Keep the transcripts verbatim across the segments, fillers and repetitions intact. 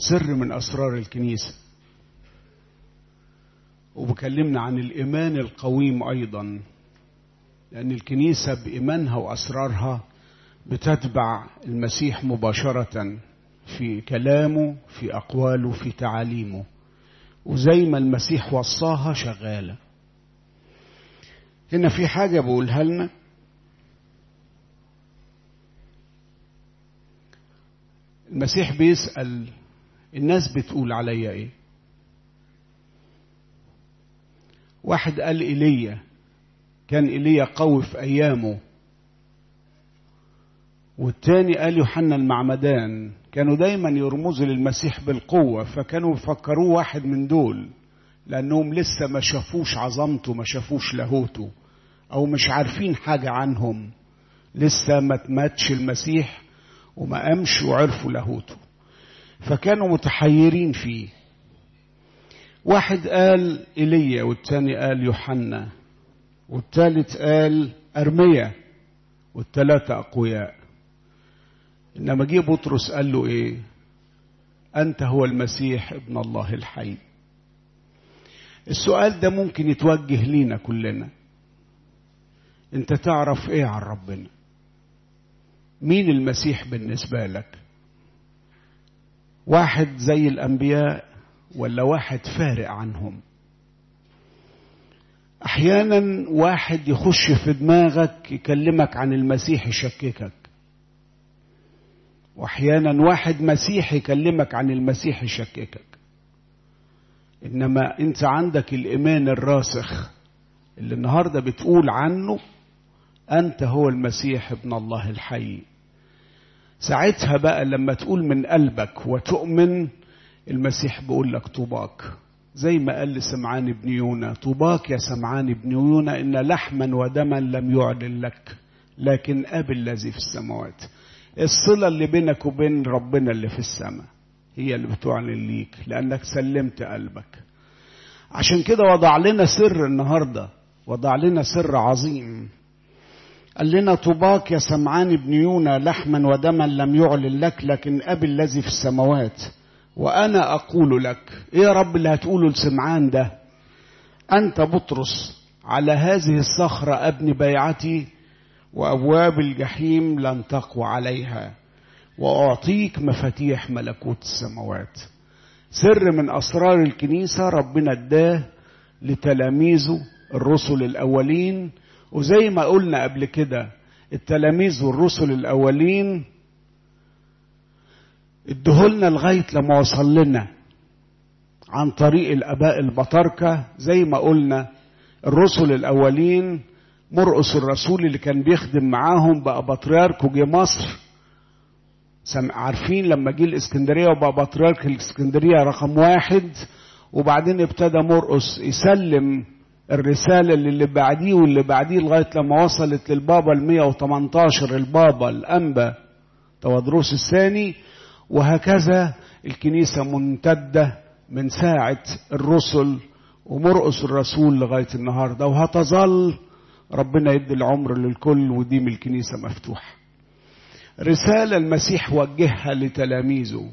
سر من أسرار الكنيسة، وبكلمنا عن الإيمان القويم أيضا، لأن الكنيسة بإيمانها وأسرارها بتتبع المسيح مباشرة في كلامه، في أقواله، في تعاليمه، وزي ما المسيح وصاها شغالة. هنا في حاجة بقولها لنا، المسيح بيسأل الناس بتقول عليا ايه؟ واحد قال إيليا، كان إيليا قوي في أيامه، والتاني قال يوحنا المعمدان، كانوا دايما يرمزوا للمسيح بالقوة، فكانوا يفكروه واحد من دول، لأنهم لسه ما شافوش عظمته، ما شافوش لاهوته، أو مش عارفين حاجة عنهم، لسه ما تماتش المسيح وما قامش وعرفوا لاهوته، فكانوا متحيرين فيه. واحد قال إيليا، والتاني قال يوحنا، والتالت قال أرميا، والتلاتة أقوياء. إنما جه بطرس قال له إيه؟ أنت هو المسيح ابن الله الحي. السؤال ده ممكن يتوجه لينا كلنا، أنت تعرف إيه عن ربنا؟ مين المسيح بالنسبة لك؟ واحد زي الأنبياء ولا واحد فارق عنهم؟ أحيانا واحد يخش في دماغك يكلمك عن المسيح يشككك، وأحيانا واحد مسيح يكلمك عن المسيح يشككك. إنما أنت عندك الإيمان الراسخ اللي النهاردة بتقول عنه أنت هو المسيح ابن الله الحي. ساعتها بقى لما تقول من قلبك وتؤمن، المسيح بيقول لك طوباك، زي ما قال لسمعان بن يونا، طوباك يا سمعان بن يونا، إن لحما ودما لم يعلن لك، لكن أب الذي في السماوات. الصلة اللي بينك وبين ربنا اللي في السماء هي اللي بتعلن ليك، لأنك سلمت قلبك. عشان كده وضع لنا سر النهاردة، وضع لنا سر عظيم، قال لنا طوباك يا سمعان بن يونا، لحما ودما لم يعلن لك، لكن أبي الذي في السماوات. وأنا أقول لك، إيه يا رب اللي هتقوله لسمعان ده؟ أنت بطرس، على هذه الصخرة أبني بيعتي، وأبواب الجحيم لن تقوى عليها، وأعطيك مفاتيح ملكوت السماوات. سر من أسرار الكنيسة ربنا اداه لتلاميذه الرسل الأولين، وزي ما قلنا قبل كده التلاميذ والرسل الأولين ادهولنا لغاية لما وصل لنا عن طريق الآباء البطاركة. زي ما قلنا الرسل الأولين، مرقس الرسول اللي كان بيخدم معاهم بقى بطريرك وجي مصر، عارفين لما جه الإسكندرية وبقى بطريرك الإسكندرية رقم واحد، وبعدين ابتدى مرقس يسلم الرسالة اللي بعديه واللي بعديه لغاية لما وصلت للبابا المية وتمنتاشر، البابا الأنبا تودروس الثاني. وهكذا الكنيسة ممتدة من ساعة الرسل ومرقس الرسول لغاية النهاردة، وهتظل ربنا يدي العمر للكل، وديم الكنيسة مفتوحة. رسالة المسيح وجهها لتلاميذه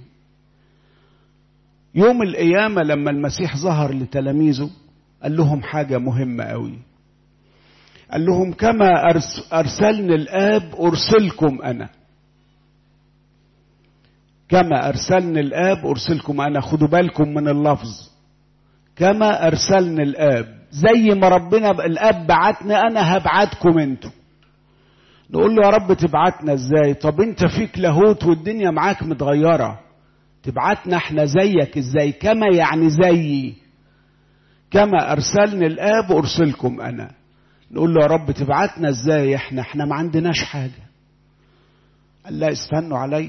يوم القيامة، لما المسيح ظهر لتلاميذه قال لهم حاجة مهمة قوي، قال لهم كما أرسلني الآب أرسلكم أنا. كما أرسلني الآب أرسلكم أنا. خدوا بالكم من اللفظ، كما أرسلني الآب، زي ما ربنا الآب بعتني أنا هبعتكم انتوا. نقول له يا رب تبعتنا ازاي؟ طب انت فيك لاهوت والدنيا معاك متغيرة، تبعتنا احنا زيك ازاي؟ كما يعني زيي. كما أرسلني الآب أرسلكم أنا. نقول له يا رب تبعتنا ازاي؟ احنا احنا ما عندناش حاجة. قال لا استنوا علي،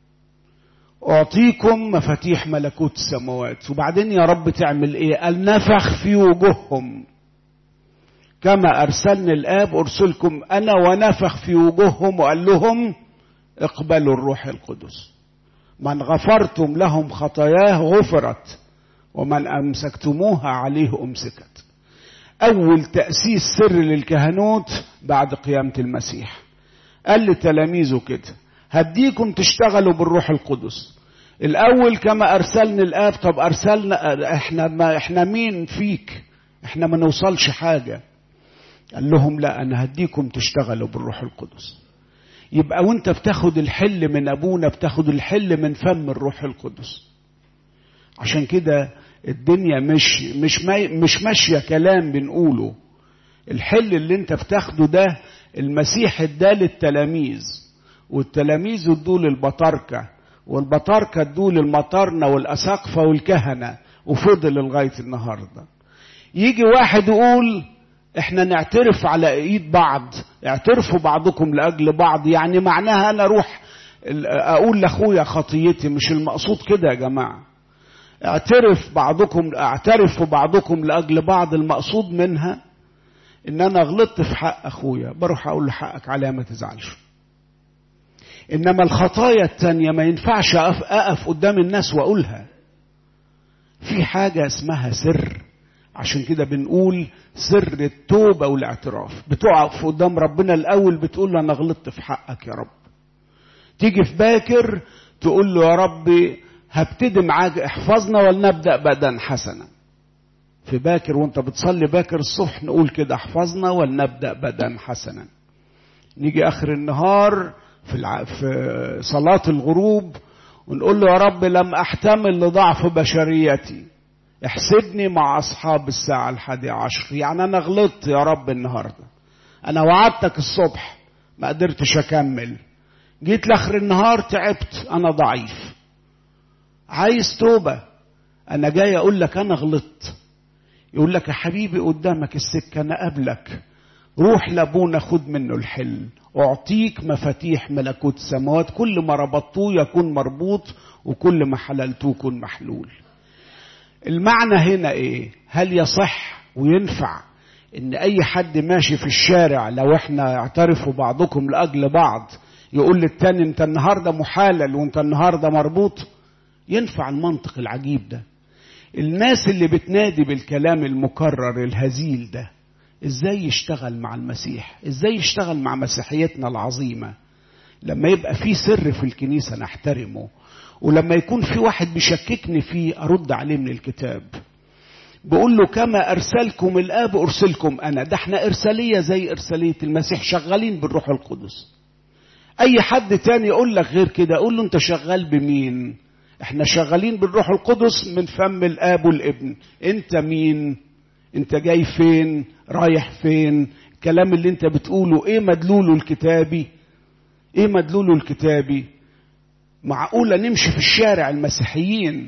أعطيكم مفاتيح ملكوت السماوات. وبعدين يا رب تعمل ايه؟ قال نفخ في وجوههم. كما أرسلني الآب أرسلكم أنا، ونفخ في وجوههم وقال لهم اقبلوا الروح القدس. من غفرتم لهم خطاياه غفرت، ومن أمسكتموها عليه أمسكت. أول تأسيس سر للكهنوت بعد قيامة المسيح. قال لتلاميذه كده، هديكم تشتغلوا بالروح القدس. الأول كما أرسلني الآب. طب أرسلنا إحنا ما إحنا مين فيك؟ إحنا ما نوصلش حاجة. قال لهم لا، أنا هديكم تشتغلوا بالروح القدس. يبقى وانت بتاخد الحل من أبونا بتاخد الحل من فم الروح القدس. عشان كده الدنيا مش مش مش ماشية كلام بنقوله. الحل اللي انت بتاخده ده المسيح اداه للتلاميذ، والتلاميذ ادوه للبطاركة، والبطاركة ادوه للمطارنة والأساقفة والكهنة، وفضل لغاية النهاردة. يجي واحد يقول احنا نعترف على ايد بعض، اعترفوا بعضكم لأجل بعض. يعني معناها انا اروح اقول لاخويا خطيتي؟ مش المقصود كده يا جماعة. اعترف بعضكم اعترفوا بعضكم لأجل بعض، المقصود منها ان انا غلطت في حق اخويا، بروح اقول له حقك عليا ما تزعلش. انما الخطايا التانية ما ينفعش اقف, أقف قدام الناس واقولها. في حاجة اسمها سر. عشان كده بنقول سر التوبة والاعتراف. بتقف قدام ربنا الاول بتقول له انا غلطت في حقك يا رب. تيجي في باكر تقول له يا رب هبتدي معاك، احفظنا ولنبدأ بدءا حسنا. في باكر وانت بتصلي باكر الصبح نقول كده احفظنا ولنبدأ بدءا حسنا. نيجي اخر النهار في, الع... في صلاة الغروب ونقول له يا رب لم احتمل لضعف بشريتي، احسبني مع اصحاب الساعة الحادية عشر. يعني انا غلطت يا رب النهاردة، انا وعدتك الصبح ما قدرتش اكمل، جيت لاخر النهار تعبت، انا ضعيف، عايز توبة. انا جاي اقول لك انا غلطت. يقول لك يا حبيبي قدامك السكة، انا قبلك، روح لابونا خد منه الحل، اعطيك مفاتيح ملكوت السماوات، كل ما ربطوه يكون مربوط وكل ما حللتوه يكون محلول. المعنى هنا ايه؟ هل يصح وينفع ان اي حد ماشي في الشارع لو احنا اعترفوا بعضكم لاجل بعض يقول للتاني انت النهاردة محالل وانت النهاردة مربوط؟ ينفع المنطق العجيب ده؟ الناس اللي بتنادي بالكلام المكرر الهزيل ده ازاي يشتغل مع المسيح؟ ازاي يشتغل مع مسيحيتنا العظيمة؟ لما يبقى في سر في الكنيسة نحترمه، ولما يكون في واحد بيشككني فيه ارد عليه من الكتاب. بقول له كما ارسلكم الاب ارسلكم انا. ده احنا ارسالية زي ارسالية المسيح، شغالين بالروح القدس. اي حد تاني يقول لك غير كده قول له انت شغال بمين؟ احنا شغالين بالروح القدس من فم الاب والابن. انت مين؟ انت جاي فين؟ رايح فين؟ الكلام اللي انت بتقوله ايه مدلوله الكتابي؟ ايه مدلوله الكتابي؟ معقولة نمشي في الشارع المسيحيين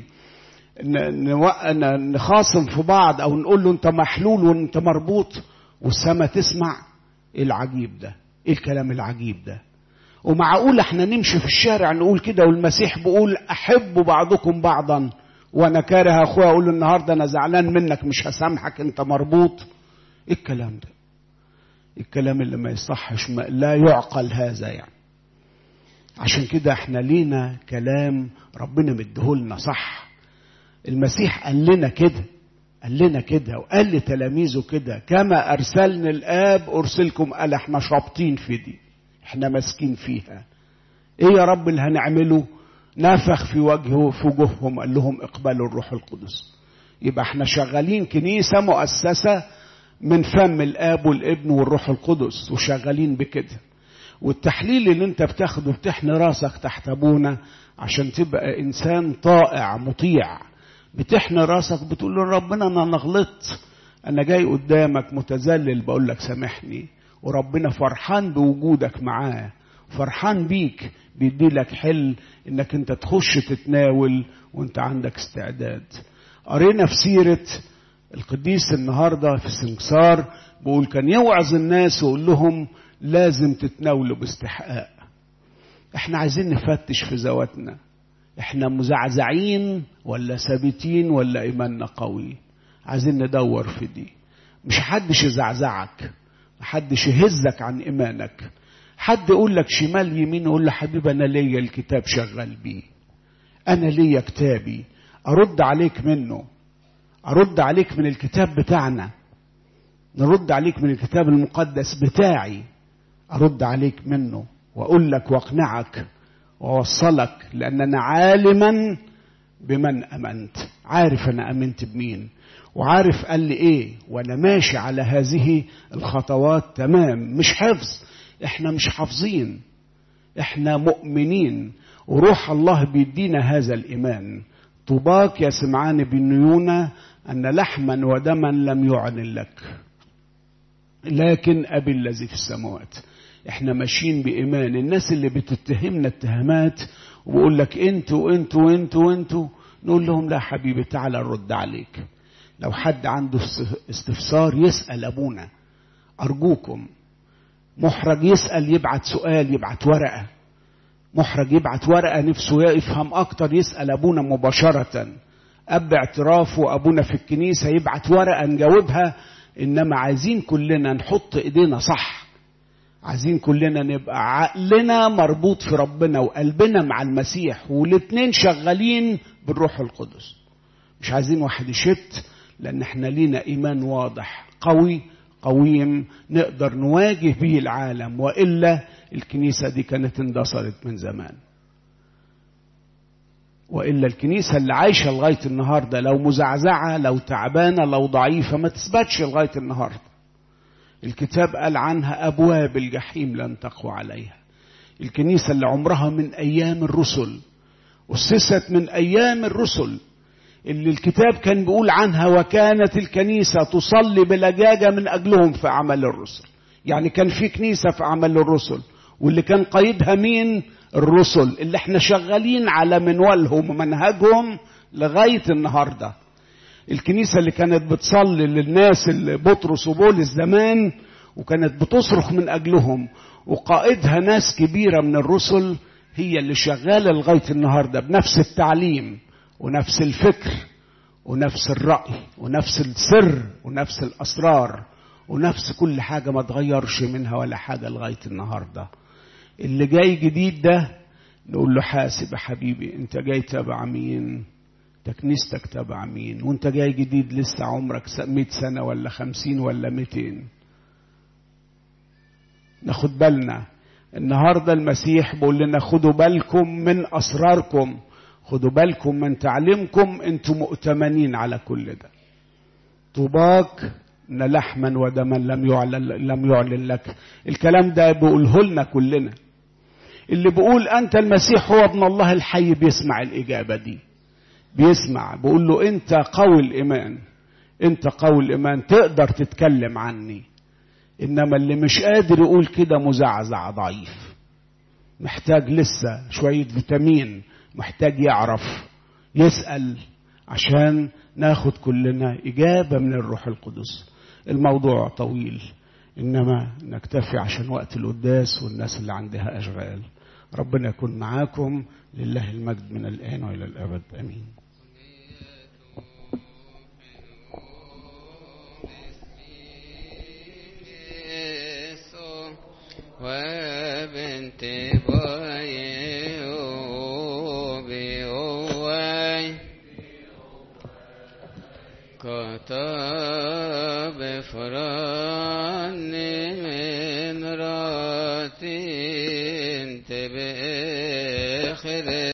نخاصم في بعض او نقول له انت محلول وانت مربوط والسما تسمع؟ ايه العجيب ده؟ ايه الكلام العجيب ده؟ ومعقول احنا نمشي في الشارع نقول كده والمسيح بيقول احبوا بعضكم بعضا وانا كاره اخويا اقول له النهارده انا زعلان منك مش هسامحك انت مربوط؟ ايه الكلام ده؟ الكلام اللي ما يصحش، ما لا يعقل هذا يعني. عشان كده احنا لينا كلام ربنا مديهولنا صح. المسيح قال لنا كده، قال لنا كده وقال لتلاميذه كده كما ارسلني الاب ارسلكم. قال احنا شابطين في دي، احنا ماسكين فيها. ايه يا رب اللي هنعمله؟ نفخ في وجهه في وجوههم قال لهم اقبلوا الروح القدس. يبقى احنا شغالين كنيسة مؤسسة من فم الاب والابن والروح القدس وشغالين بكده. والتحليل اللي انت بتاخده بتحني راسك تحت ابونا عشان تبقى انسان طائع مطيع. بتحني راسك بتقول له ربنا انا غلطت، انا جاي قدامك متذلل بقول لك سامحني. وربنا فرحان بوجودك معاه، فرحان بيك، بيدي لك حل انك انت تخش تتناول وانت عندك استعداد. قرينا في سيرة القديس النهاردة في السنكسار بقول كان يوعظ الناس ويقول لهم لازم تتناولوا باستحقاق. احنا عايزين نفتش في ذواتنا، احنا مزعزعين ولا ثابتين ولا ايماننا قوي؟ عايزين ندور في دي. مش حدش يزعزعك، محدش يهزك عن ايمانك. حد يقول لك شمال يمين يقول له حبيبي انا ليا الكتاب شغال بيه، انا ليا كتابي ارد عليك منه، ارد عليك من الكتاب بتاعنا، نرد عليك من الكتاب المقدس بتاعي، ارد عليك منه واقول لك واقنعك ووصلك، لأن أنا عالما بمن أمنت، عارف أنا أمنت بمين، وعارف قال لي إيه، وأنا ماشي على هذه الخطوات تمام. مش حفظ، إحنا مش حافظين، إحنا مؤمنين، وروح الله بيدينا هذا الإيمان. طوباك يا سمعان بن يونا أن لحما ودما لم يعلن لك، لكن أبي الذي في السماوات. إحنا ماشيين بإيمان. الناس اللي بتتهمنا اتهامات وبقول لك انتوا انتوا انتوا انتوا، نقول لهم لا حبيبي، تعال نرد عليك. لو حد عنده استفسار يسأل أبونا، أرجوكم. محرج يسأل، يبعت سؤال، يبعت ورقة. محرج يبعت ورقة نفسه يفهم أكتر، يسأل أبونا مباشرة. أب اعتراف وأبونا في الكنيسة يبعت ورقة نجاوبها. إنما عايزين كلنا نحط إيدينا صح، عايزين كلنا نبقى عقلنا مربوط في ربنا وقلبنا مع المسيح، والاتنين شغالين بالروح القدس. مش عايزين واحد يشت، لأن احنا لينا إيمان واضح قوي قويم نقدر نواجه به العالم، وإلا الكنيسة دي كانت اندثرت من زمان. وإلا الكنيسة اللي عايشة لغاية النهاردة لو مزعزعة، لو تعبانة، لو ضعيفة، ما تثبتش لغاية النهاردة. الكتاب قال عنها أبواب الجحيم لن تقوى عليها. الكنيسة اللي عمرها من أيام الرسل، أسست من أيام الرسل، اللي الكتاب كان بيقول عنها وكانت الكنيسة تصلي بلجاجة من أجلهم في أعمال الرسل. يعني كان في كنيسة في أعمال الرسل، واللي كان قايدها مين؟ الرسل، اللي احنا شغالين على منوالهم ومنهجهم لغاية النهاردة. الكنيسة اللي كانت بتصلي للناس اللي بطرس وبولس زمان، وكانت بتصرخ من أجلهم، وقائدها ناس كبيرة من الرسل، هي اللي شغالة لغاية النهاردة بنفس التعليم ونفس الفكر ونفس الرأي ونفس السر ونفس الأسرار ونفس كل حاجة، ما تغيرش منها ولا حاجة لغاية النهاردة. اللي جاي جديد ده نقول له حاسب يا حبيبي، انت جاي تبع مين؟ كنيستك تبع مين؟ وانت جاي جديد لسه عمرك مئة سنة ولا خمسين ولا مئتين. ناخد بالنا. النهاردة المسيح بيقول لنا خدوا بالكم من أسراركم، خدوا بالكم من تعليمكم، انتم مؤتمنين على كل ده. طوباك ان لحما ودما لم يعلن لم يعلن لك. الكلام ده بيقوله لنا كلنا. اللي بيقول انت المسيح هو ابن الله الحي بيسمع الإجابة دي، بيسمع. بقول له انت قوي الإيمان، انت قوي الإيمان تقدر تتكلم عني. انما اللي مش قادر يقول كده مزعزع ضعيف، محتاج لسه شوية فيتامين، محتاج يعرف، يسأل، عشان ناخد كلنا إجابة من الروح القدس. الموضوع طويل، إنما نكتفي عشان وقت القداس والناس اللي عندها أشغال. ربنا يكون معاكم. لله المجد من الآن وإلى الأبد، آمين. وبنت باي وبيوي كتاب فران من راتين تبخر